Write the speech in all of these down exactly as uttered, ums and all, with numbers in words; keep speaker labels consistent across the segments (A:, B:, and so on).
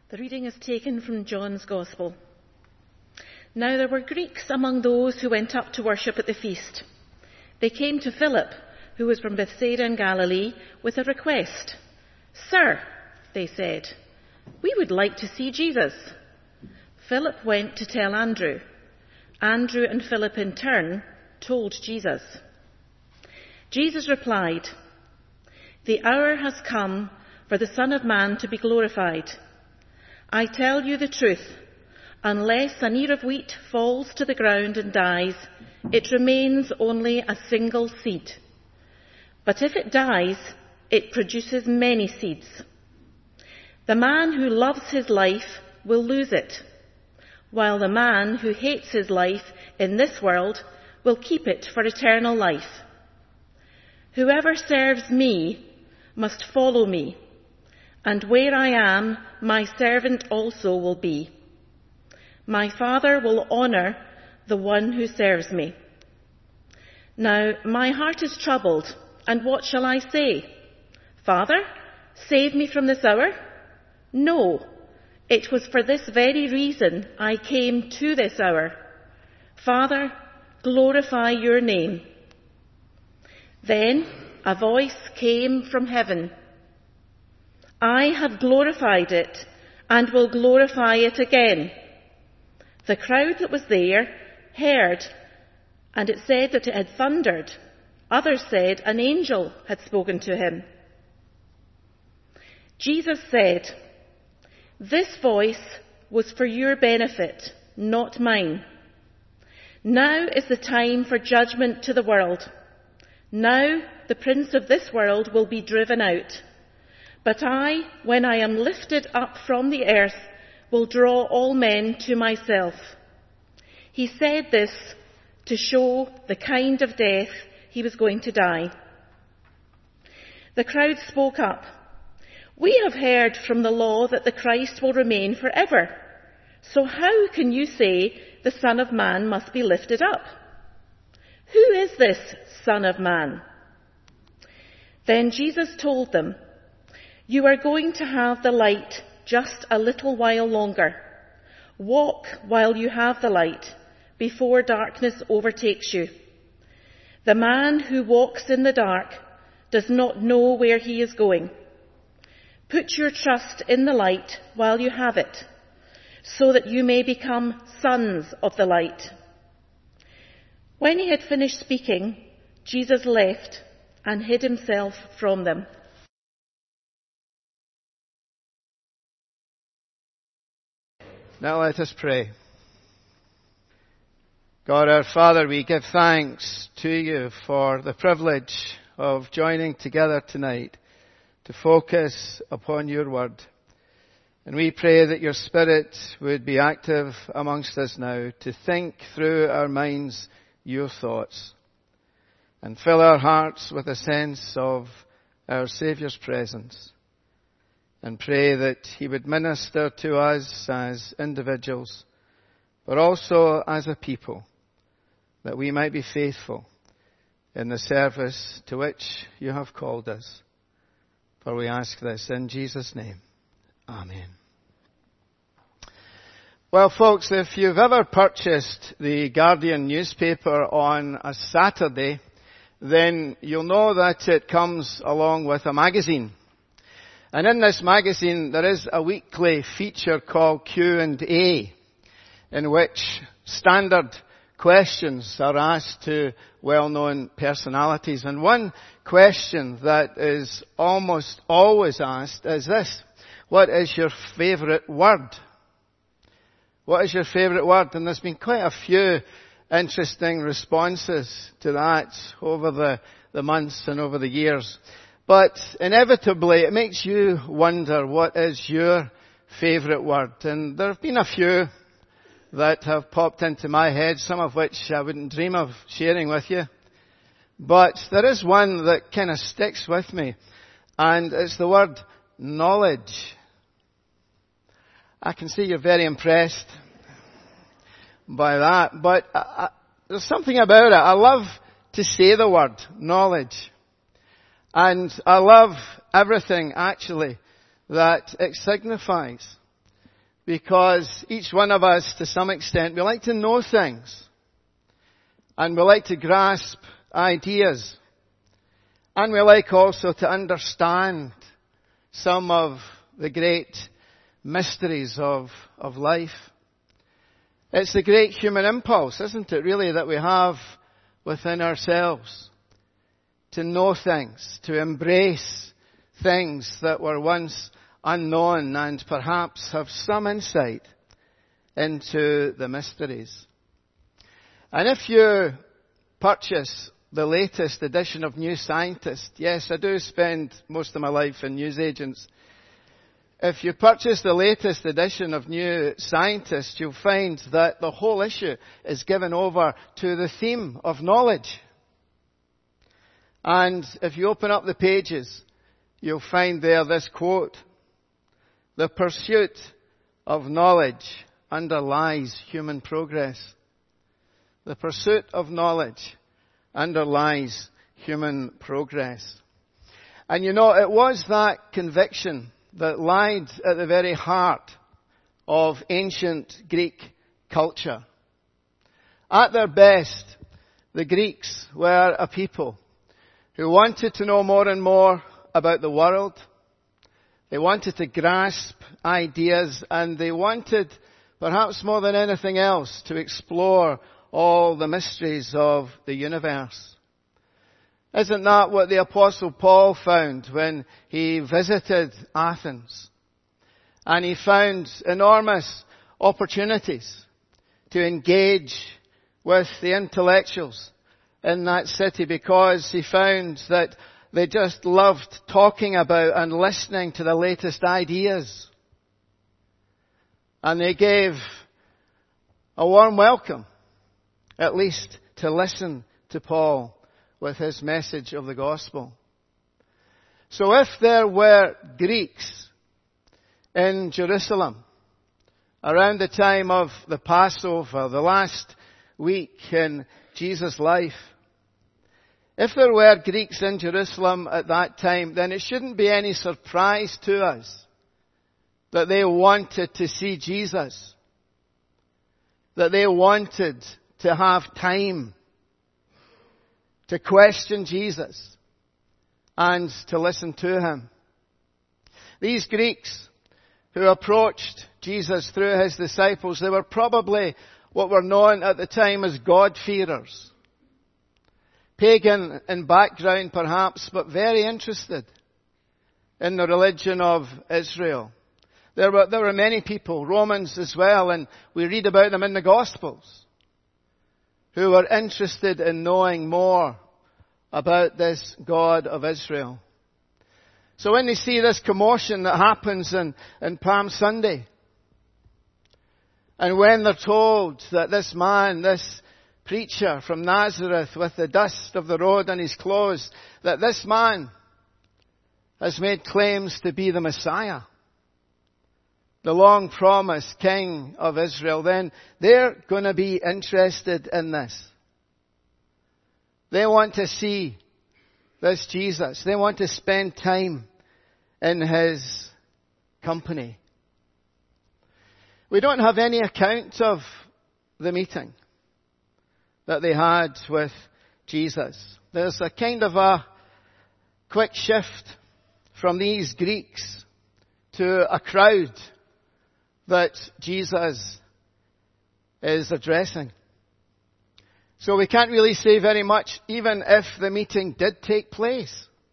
A: The reading is taken from John's Gospel. Now there were Greeks among those who went up to worship at the feast. They came to Philip, who was from Bethsaida in Galilee, with a request. "Sir," they said, "we would like to see Jesus." Philip went to tell Andrew. Andrew and Philip in turn told Jesus. Jesus replied, "The hour has come for the Son of Man to be glorified. I tell you the truth, unless an ear of wheat falls to the ground and dies, it remains only a single seed. But if it dies, it produces many seeds. The man who loves his life will lose it, while the man who hates his life in this world will keep it for eternal life. Whoever serves me must follow me, and where I am, my servant also will be. My Father will honour the one who serves me. Now my heart is troubled, and what shall I say? Father, save me from this hour? No, it was for this very reason I came to this hour. Father, glorify your name." Then a voice came from heaven. "I have glorified it and will glorify it again." The crowd that was there heard, and it said that it had thundered. Others said an angel had spoken to him. Jesus said, "This voice was for your benefit, not mine. Now is the time for judgment to the world. Now the prince of this world will be driven out. But I, when I am lifted up from the earth, will draw all men to myself." He said this to show the kind of death he was going to die. The crowd spoke up. "We have heard from the law that the Christ will remain forever. So how can you say the Son of Man must be lifted up? Who is this Son of Man?" Then Jesus told them, "You are going to have the light just a little while longer. Walk while you have the light, before darkness overtakes you. The man who walks in the dark does not know where he is going. Put your trust in the light while you have it, so that you may become sons of the light." When he had finished speaking, Jesus left and hid himself from them.
B: Now let us pray. God our Father, we give thanks to you for the privilege of joining together tonight to focus upon your word. And we pray that your Spirit would be active amongst us now to think through our minds your thoughts and fill our hearts with a sense of our Saviour's presence. And pray that he would minister to us as individuals, but also as a people, that we might be faithful in the service to which you have called us. For we ask this in Jesus' name. Amen. Well, folks, if you've ever purchased the Guardian newspaper on a Saturday, then you'll know that it comes along with a magazine. And in this magazine, there is a weekly feature called Q and A, in which standard questions are asked to well-known personalities. And one question that is almost always asked is this: what is your favourite word? What is your favourite word? And there's been quite a few interesting responses to that over the, the months and over the years. But inevitably, it makes you wonder, what is your favourite word? And there have been a few that have popped into my head, some of which I wouldn't dream of sharing with you. But there is one that kind of sticks with me, and it's the word knowledge. I can see you're very impressed by that, but I, I, there's something about it. I love to say the word knowledge. And I love everything, actually, that it signifies. because each one of us, to some extent, we like to know things. And we like to grasp ideas. And we like also to understand some of the great mysteries of, of life. It's the great human impulse, isn't it, really, that we have within ourselves to know things, to embrace things that were once unknown and perhaps have some insight into the mysteries. And if you purchase the latest edition of New Scientist, yes, I do spend most of my life in newsagents. If you purchase the latest edition of New Scientist, you'll find that the whole issue is given over to the theme of knowledge. And if you open up the pages, you'll find there this quote: "The pursuit of knowledge underlies human progress." The pursuit of knowledge underlies human progress. And you know, it was that conviction that lied at the very heart of ancient Greek culture. At their best, the Greeks were a people who wanted to know more and more about the world. They wanted to grasp ideas, and they wanted, perhaps more than anything else, to explore all the mysteries of the universe. Isn't that what the Apostle Paul found when he visited Athens? And he found enormous opportunities to engage with the intellectuals in that city, because he found that they just loved talking about and listening to the latest ideas. And they gave a warm welcome, at least to listen to Paul with his message of the gospel. So if there were Greeks in Jerusalem around the time of the Passover, the last week in Jesus' life, if there were Greeks in Jerusalem at that time, then it shouldn't be any surprise to us that they wanted to see Jesus, that they wanted to have time to question Jesus and to listen to him. These Greeks who approached Jesus through his disciples, they were probably what were known at the time as God-fearers. Pagan in background perhaps, but very interested in the religion of Israel. There were, there were many people, Romans as well, and we read about them in the Gospels, who were interested in knowing more about this God of Israel. So when they see this commotion that happens in, in Palm Sunday, and when they're told that this man, this preacher from Nazareth with the dust of the road on his clothes, that this man has made claims to be the Messiah, the long-promised King of Israel, then they're going to be interested in this. They want to see this Jesus. They want to spend time in his company. We don't have any account of the meeting that they had with Jesus. There's a kind of a quick shift from these Greeks to a crowd that Jesus is addressing. So we can't really say very much, even if the meeting did take place.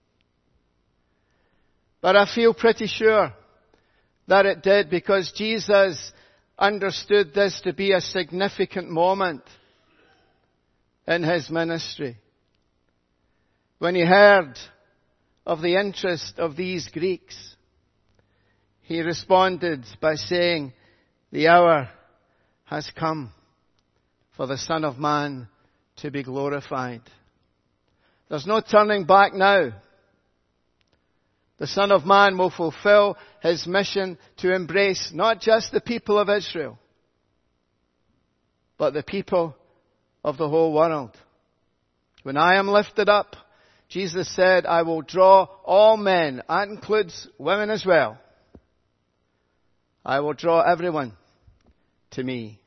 B: But I feel pretty sure that it did, because Jesus understood this to be a significant moment in his ministry. When he heard of the interest of these Greeks, he responded by saying, "The hour has come for the Son of Man to be glorified." There's no turning back now. The Son of Man will fulfill his mission to embrace not just the people of Israel, but the people of the whole world. When I am lifted up, Jesus said, I will draw all men. That includes women as well. I will draw everyone to me.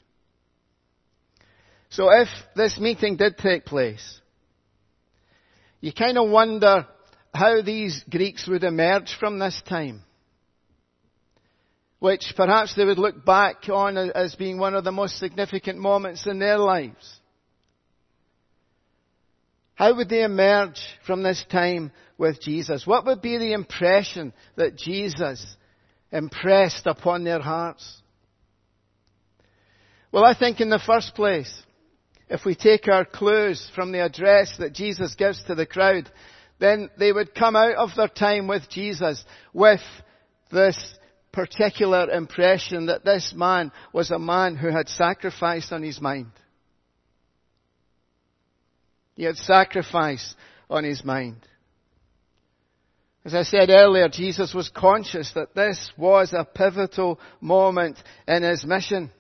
B: So if this meeting did take place, you kind of wonder how these Greeks would emerge from this time, which perhaps they would look back on as being one of the most significant moments in their lives. How would they emerge from this time with Jesus? What would be the impression that Jesus impressed upon their hearts? Well, I think in the first place, if we take our clues from the address that Jesus gives to the crowd, then they would come out of their time with Jesus with this particular impression that this man was a man who had sacrifice on his mind. He had sacrifice on his mind. As I said earlier, Jesus was conscious that this was a pivotal moment in his mission.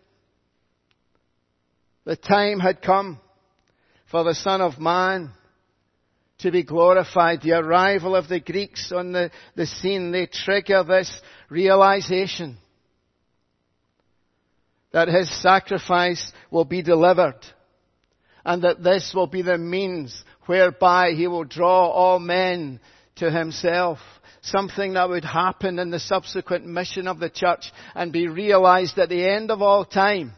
B: The time had come for the Son of Man to be glorified. The arrival of the Greeks on the, the scene, they trigger this realization that his sacrifice will be delivered and that this will be the means whereby he will draw all men to himself. Something that would happen in the subsequent mission of the church and be realized at the end of all time,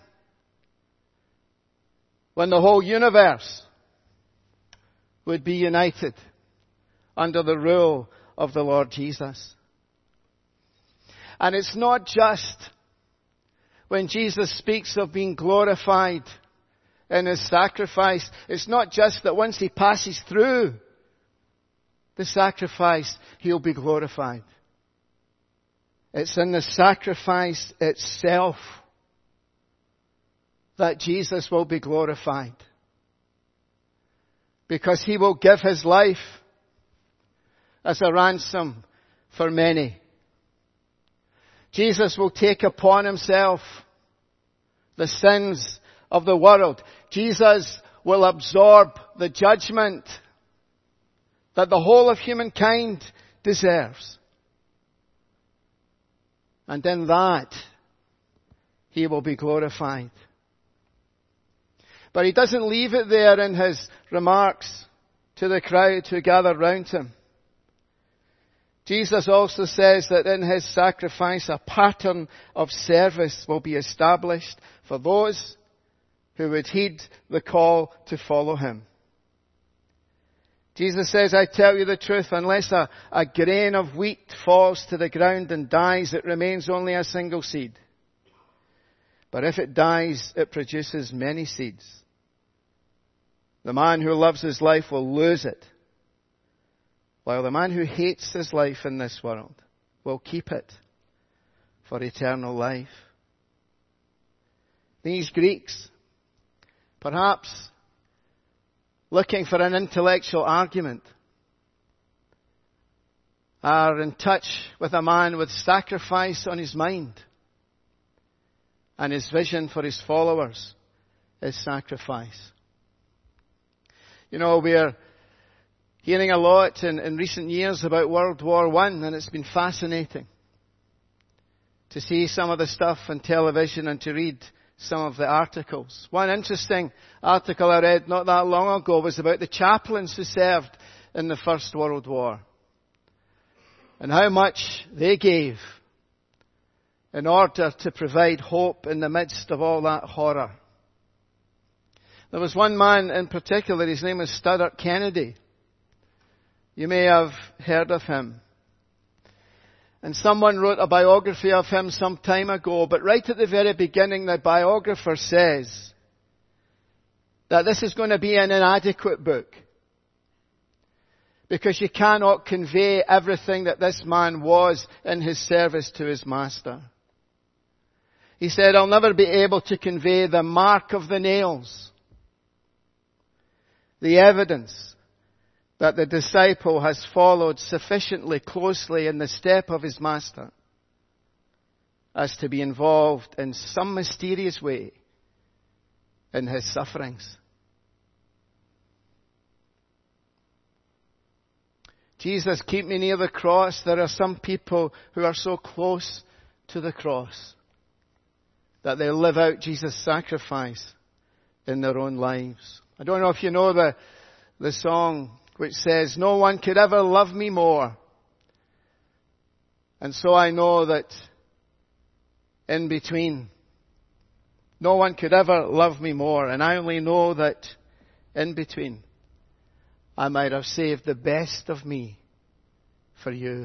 B: when the whole universe would be united under the rule of the Lord Jesus. And it's not just when Jesus speaks of being glorified in his sacrifice, it's not just that once he passes through the sacrifice, he'll be glorified. It's in the sacrifice itself that Jesus will be glorified. Because he will give his life as a ransom for many. Jesus will take upon himself the sins of the world. Jesus will absorb the judgment that the whole of humankind deserves. And in that, he will be glorified. But he doesn't leave it there in his remarks to the crowd who gathered round him. Jesus also says that in his sacrifice a pattern of service will be established for those who would heed the call to follow him. Jesus says, I tell you the truth, unless a, a grain of wheat falls to the ground and dies, it remains only a single seed. But if it dies, it produces many seeds. The man who loves his life will lose it, while the man who hates his life in this world will keep it for eternal life. These Greeks, perhaps looking for an intellectual argument, are in touch with a man with sacrifice on his mind. And his vision for his followers is sacrifice. You know, we're hearing a lot in, in recent years about World War One, and it's been fascinating to see some of the stuff on television and to read some of the articles. One interesting article I read not that long ago was about the chaplains who served in the First World War and how much they gave in order to provide hope in the midst of all that horror. There was one man in particular, his name was Studdert Kennedy. You may have heard of him. And someone wrote a biography of him some time ago, but right at the very beginning the biographer says that this is going to be an inadequate book, because you cannot convey everything that this man was in his service to his master. He said, I'll never be able to convey the mark of the nails, the evidence that the disciple has followed sufficiently closely in the step of his master as to be involved in some mysterious way in his sufferings. Jesus, keep me near the cross. There are some people who are so close to the cross. that they live out Jesus' sacrifice in their own lives. I don't know if you know the, the song which says, no one could ever love me more. And so I know that in between, no one could ever love me more. And I only know that in between, I might have saved the best of me for you.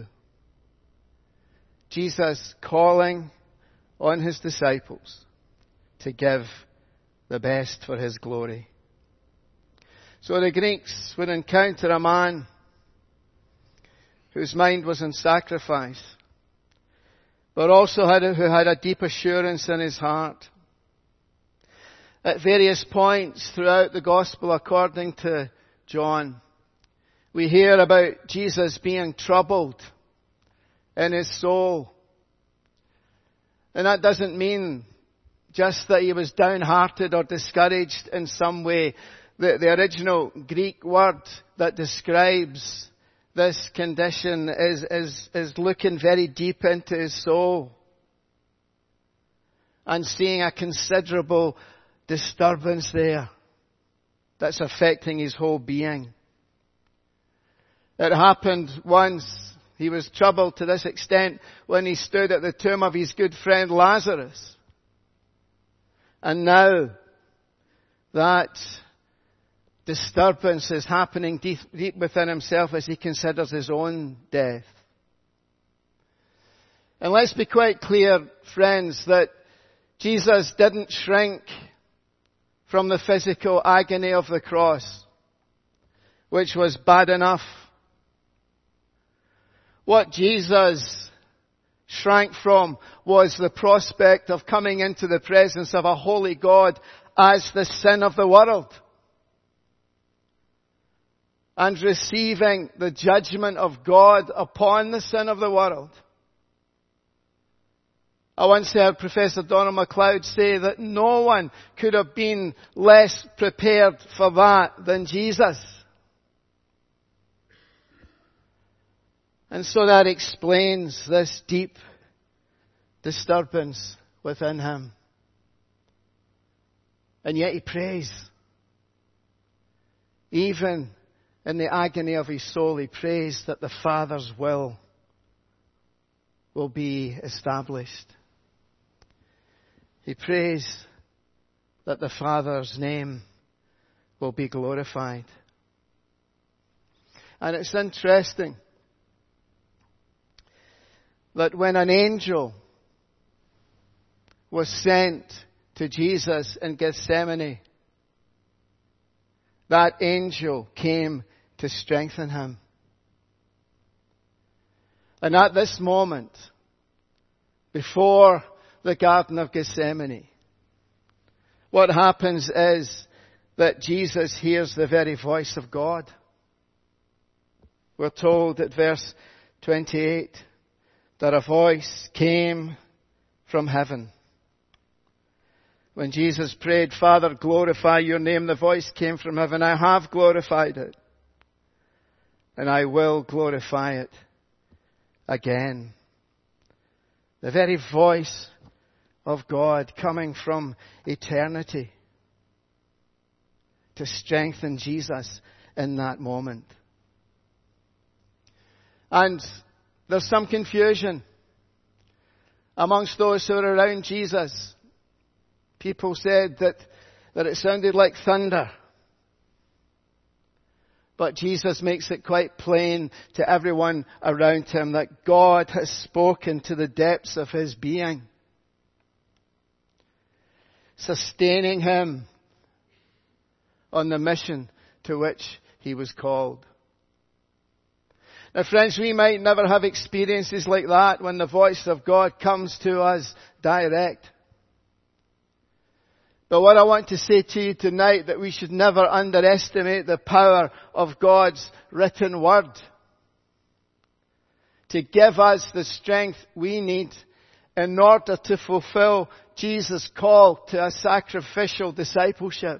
B: Jesus calling on his disciples to give the best for his glory. So the Greeks would encounter a man whose mind was in sacrifice, but also had a, who had a deep assurance in his heart. At various points throughout the Gospel according to John, we hear about Jesus being troubled in his soul. And that doesn't mean just that he was downhearted or discouraged in some way. The, the original Greek word that describes this condition is, is, is looking very deep into his soul and seeing a considerable disturbance there that's affecting his whole being. It happened once. He was troubled to this extent when he stood at the tomb of his good friend Lazarus. And now that disturbance is happening deep, deep within himself as he considers his own death. And let's be quite clear, friends, that Jesus didn't shrink from the physical agony of the cross, which was bad enough. What Jesus shrank from was the prospect of coming into the presence of a holy God as the sin of the world and receiving the judgment of God upon the sin of the world. I once heard Professor Donald MacLeod say that no one could have been less prepared for that than Jesus. And so that explains this deep disturbance within him. And yet he prays. Even in the agony of his soul, he prays that the Father's will will be established. He prays that the Father's name will be glorified. And it's interesting that when an angel was sent to Jesus in Gethsemane, that angel came to strengthen him. And at this moment, before the Garden of Gethsemane, what happens is that Jesus hears the very voice of God. We're told at verse twenty-eight that a voice came from heaven. When Jesus prayed, Father, glorify your name, the voice came from heaven. I have glorified it, and I will glorify it again. The very voice of God coming from eternity to strengthen Jesus in that moment. And there's some confusion amongst those who are around Jesus. People said that, that it sounded like thunder. But Jesus makes it quite plain to everyone around him that God has spoken to the depths of his being, sustaining him on the mission to which he was called. Now, friends, we might never have experiences like that when the voice of God comes to us direct. But what I want to say to you tonight, that we should never underestimate the power of God's written word to give us the strength we need in order to fulfill Jesus' call to a sacrificial discipleship.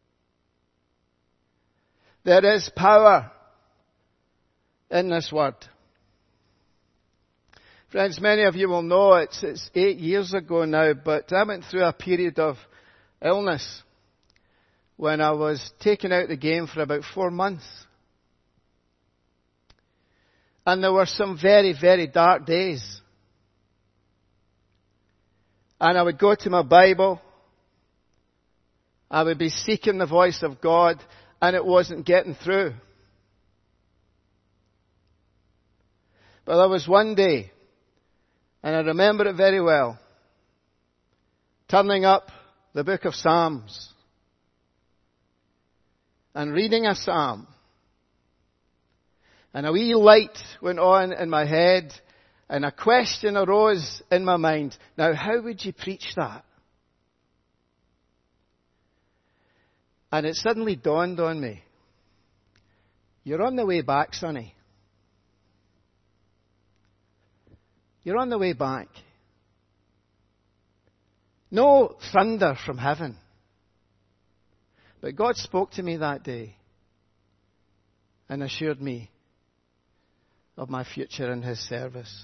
B: There is power in this word. Friends, many of you will know it's, it's eight years ago now, but I went through a period of illness when I was taken out of the game for about four months. And there were some very, very dark days. And I would go to my Bible. I would be seeking the voice of God, and it wasn't getting through. But there was one day, and I remember it very well, turning up the book of Psalms and reading a psalm. And a wee light went on in my head, and a question arose in my mind. Now, how would you preach that? And it suddenly dawned on me. You're on the way back, sonny. You're on the way back. No thunder from heaven. But God spoke to me that day and assured me of my future in His service.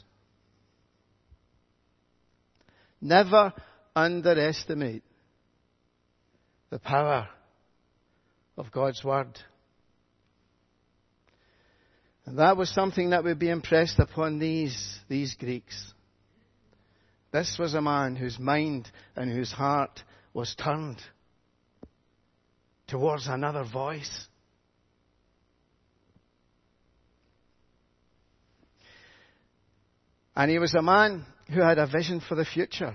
B: Never underestimate the power of God's Word. And that was something that would be impressed upon these, these Greeks. This was a man whose mind and whose heart was turned towards another voice. And he was a man who had a vision for the future.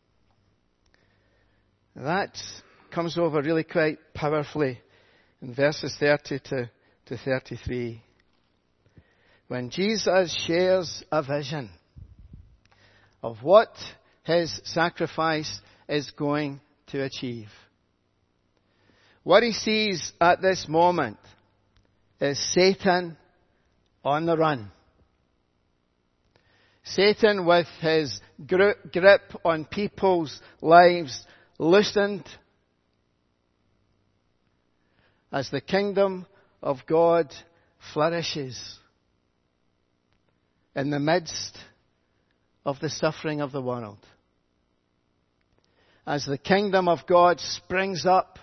B: That comes over really quite powerfully in verses thirty to, to thirty-three. When Jesus shares a vision of what His sacrifice is going to achieve. What He sees at this moment is Satan on the run. Satan with his grip on people's lives loosened as the kingdom of God flourishes in the midst of the suffering of the world. As the kingdom of God springs up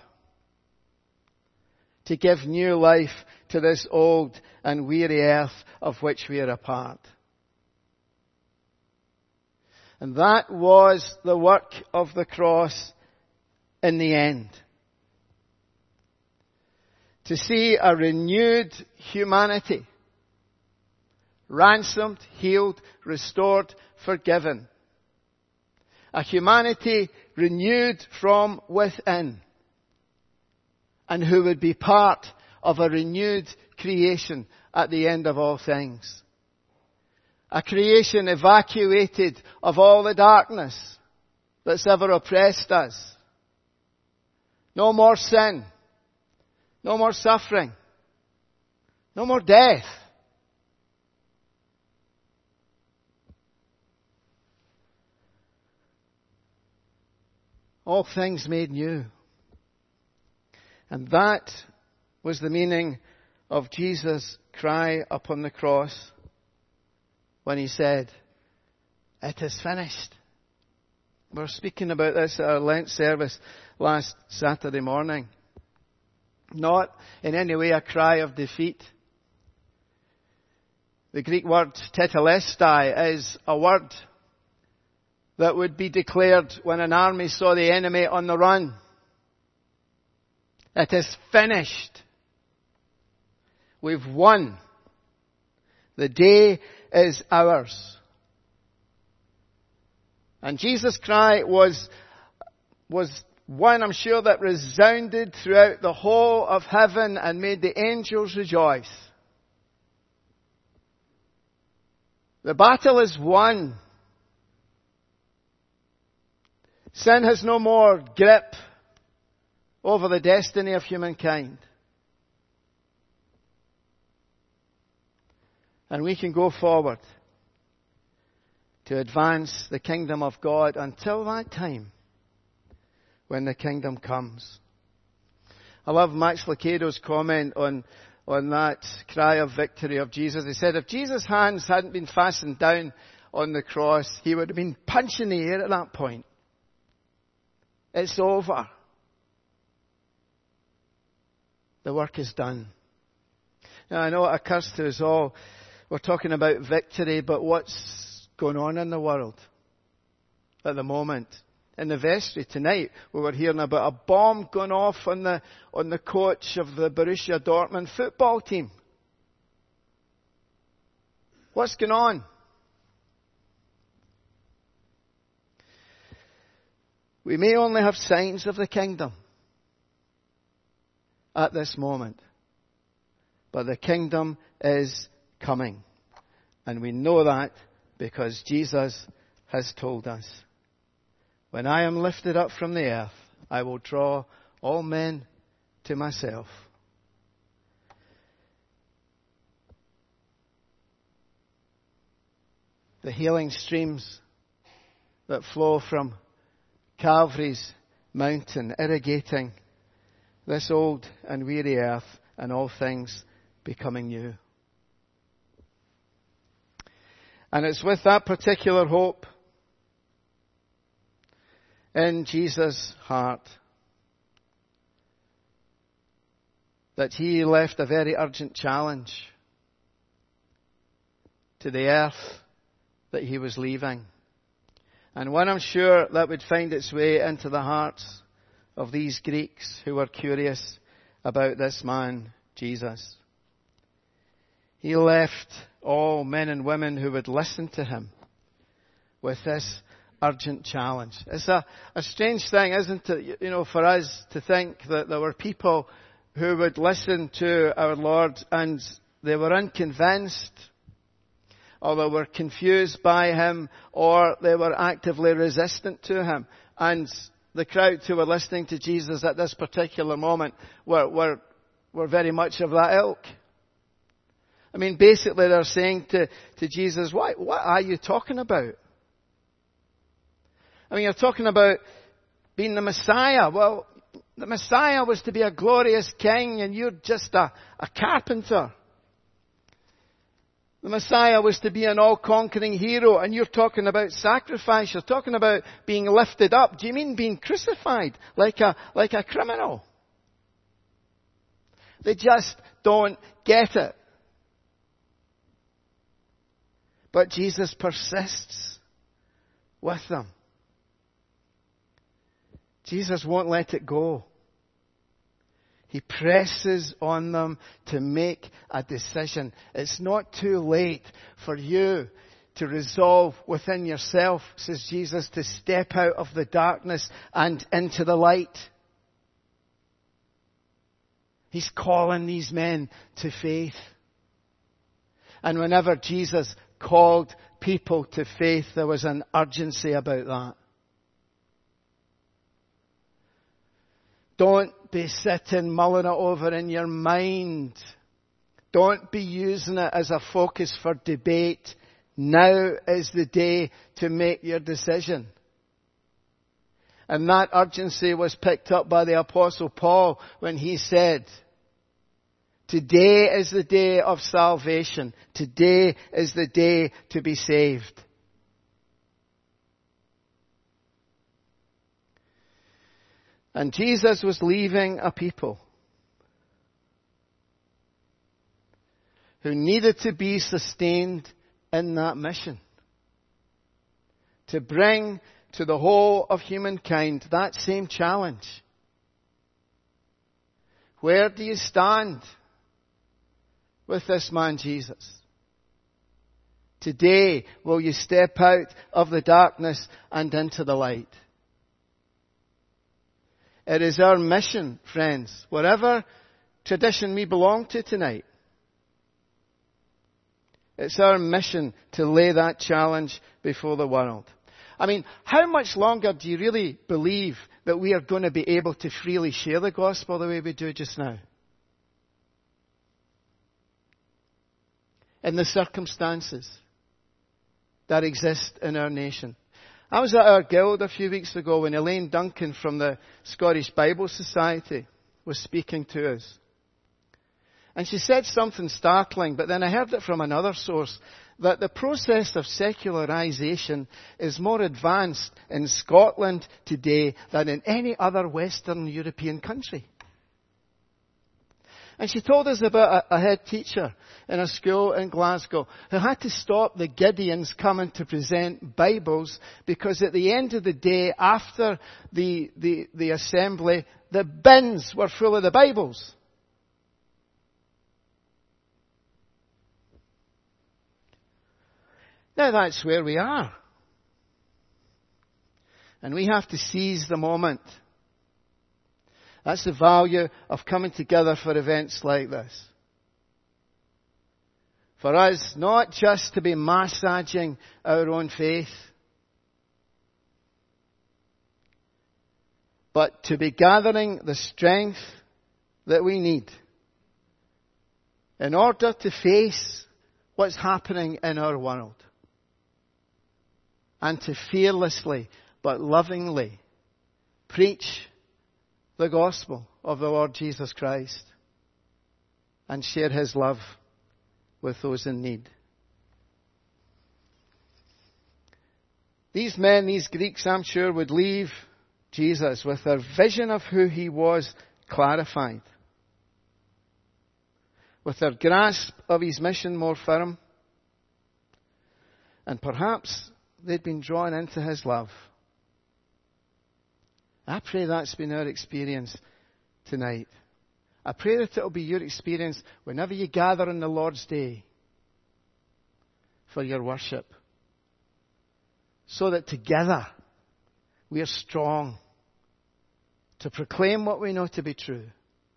B: to give new life to this old and weary earth of which we are a part. And that was the work of the cross in the end. To see a renewed humanity, ransomed, healed, restored, forgiven. A humanity renewed from within, and who would be part of a renewed creation at the end of all things. A creation evacuated of all the darkness that's ever oppressed us. No more sin. No more suffering. No more death. All things made new. And that was the meaning of Jesus' cry upon the cross when He said, "It is finished." We were speaking about this at our Lent service last Saturday morning. Not in any way a cry of defeat. The Greek word tetelestai is a word that would be declared when an army saw the enemy on the run. It is finished. We've won. The day is ours. And Jesus' cry was, was one, I'm sure, that resounded throughout the whole of heaven and made the angels rejoice. The battle is won. Sin has no more grip over the destiny of humankind. And we can go forward to advance the kingdom of God until that time when the kingdom comes. I love Max Lucado's comment on, on that cry of victory of Jesus. He said, if Jesus' hands hadn't been fastened down on the cross, he would have been punching the air at that point. It's over. The work is done. Now, I know it occurs to us all, we're talking about victory, but what's going on in the world at the moment? In the vestry tonight, we were hearing about a bomb going off on the, on the coach of the Borussia Dortmund football team. What's going on? We may only have signs of the kingdom at this moment, but the kingdom is coming. And we know that because Jesus has told us. When I am lifted up from the earth, I will draw all men to myself. The healing streams that flow from Calvary's mountain, irrigating this old and weary earth, and all things becoming new. And it's with that particular hope in Jesus' heart that he left a very urgent challenge to the earth that he was leaving. And one I'm sure that would find its way into the hearts of these Greeks who were curious about this man, Jesus. He left all men and women who would listen to him with this urgent challenge. It's a, a strange thing, isn't it, you know, for us to think that there were people who would listen to our Lord and they were unconvinced, or they were confused by him, or they were actively resistant to him. And the crowds who were listening to Jesus at this particular moment were, were, were very much of that ilk. I mean, basically they're saying to, to Jesus, what, what are you talking about? I mean, you're talking about being the Messiah. Well, the Messiah was to be a glorious king, and you're just a, a carpenter. The Messiah was to be an all-conquering hero, and you're talking about sacrifice. You're talking about being lifted up. Do you mean being crucified like a, like a criminal? They just don't get it. But Jesus persists with them. Jesus won't let it go. He presses on them to make a decision. It's not too late for you to resolve within yourself, says Jesus, to step out of the darkness and into the light. He's calling these men to faith. And whenever Jesus called people to faith, there was an urgency about that. Don't be sitting mulling it over in your mind. Don't be using it as a focus for debate. Now is the day to make your decision. And that urgency was picked up by the Apostle Paul when he said, today is the day of salvation. Today is the day to be saved. And Jesus was leaving a people who needed to be sustained in that mission. To bring to the whole of humankind that same challenge. Where do you stand with this man Jesus? Today, will you step out of the darkness and into the light? It is our mission, friends, whatever tradition we belong to tonight. It's our mission to lay that challenge before the world. I mean, how much longer do you really believe that we are going to be able to freely share the gospel the way we do just now? In the circumstances that exist in our nation. I was at our guild a few weeks ago when Elaine Duncan from the Scottish Bible Society was speaking to us. And she said something startling, but then I heard it from another source that the process of secularization is more advanced in Scotland today than in any other Western European country. And she told us about a, a head teacher in a school in Glasgow who had to stop the Gideons coming to present Bibles because at the end of the day, after the, the, the assembly, the bins were full of the Bibles. Now that's where we are. And we have to seize the moment. That's the value of coming together for events like this. For us, not just to be massaging our own faith, but to be gathering the strength that we need in order to face what's happening in our world. And to fearlessly but lovingly preach the gospel of the Lord Jesus Christ and share His love with those in need. These men, these Greeks, I'm sure, would leave Jesus with their vision of who He was clarified, with their grasp of His mission more firm, and perhaps they'd been drawn into His love. I pray that's been our experience tonight. I pray that it'll be your experience whenever you gather on the Lord's Day for your worship. So that together we are strong to proclaim what we know to be true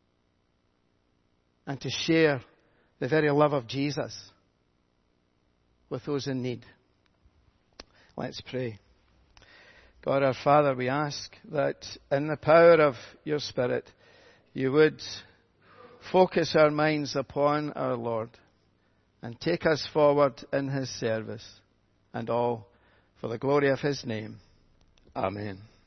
B: and to share the very love of Jesus with those in need. Let's pray. God our Father, we ask that in the power of your Spirit, you would focus our minds upon our Lord and take us forward in His service, and all for the glory of His name. Amen.